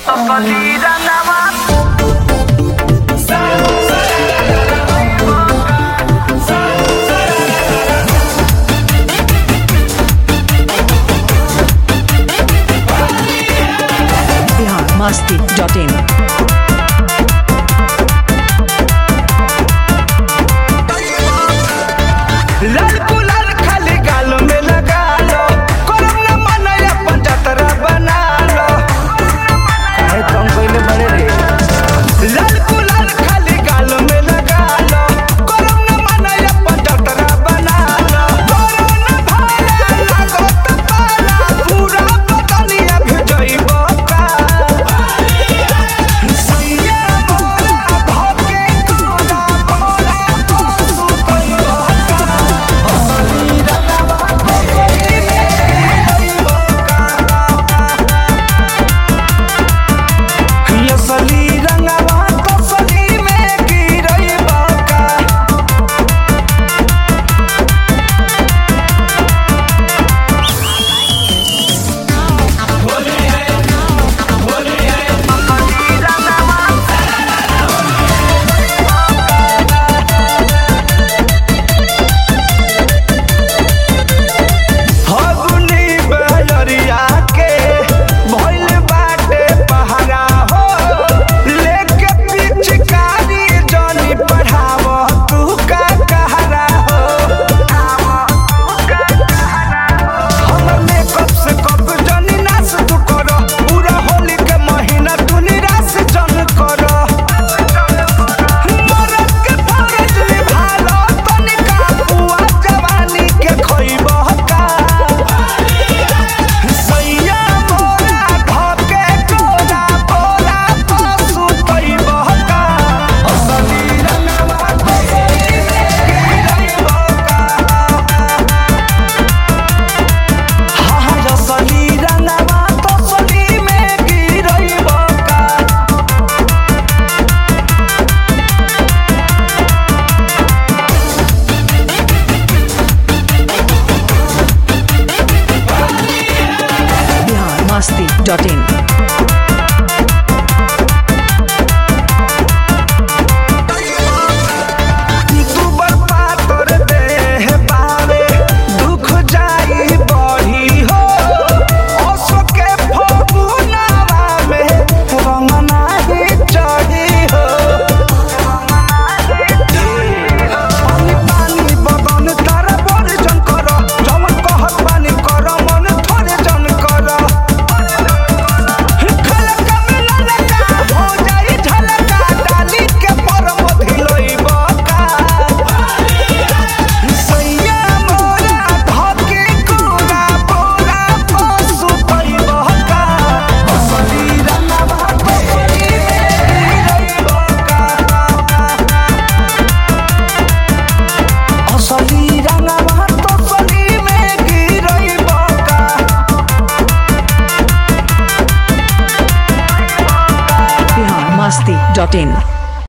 biharmasti.in लाल गुलाल खाली गाल में लगा लो, करम न मनया पंचतरा बना लो। काहे तुम कोइले बड़े रे? लाल गुलाल खाली गाल में लगा लो, करम न मनया पंचतरा बना लो। कोरोना भाला लागत पाला, पूरा बदनिया भिजइबो का। सैया मोरा भके कोना बोला पशु कइबो का। असली रंगवा तसली में गिरइबो का। फगुनी बहरिया के भइल बाटे पहरा हो, लेके पिचकारी जनी बढ़ाव तू का कहरा हो। हमर मेकअप से कब जनी नाच तू करो, पूरा होली के महीना तू निराश जन करो। मरद के फरज निभालो तनिका, बुआ जवानी के खइबो का। सैया मोरा धके कोना बोला पशु कइबो का। असली रंगवा तसली में गिरइबो का। हाँ असली रंगवा तसली में गिरइबो का। biharmasti.in तू बरपा तोर देह पावे, दुख जाई बढ़ी हो। ओसो के फगुनवा में रंग नाही चढ़ी हो। पानी पानी बदन तारा बर्जन कर, जवन कहत बानी कर, मन थोड़े जन कर। खलका में ललका हो जाई झलका, डाली के परम धिलइबो का। सैया मोरा धके कोना बोला पशु कइबो का। असली रंगवा तसली में गिरइबो का। असली रंगवा तसली में गिरइबो का। biharmasti.in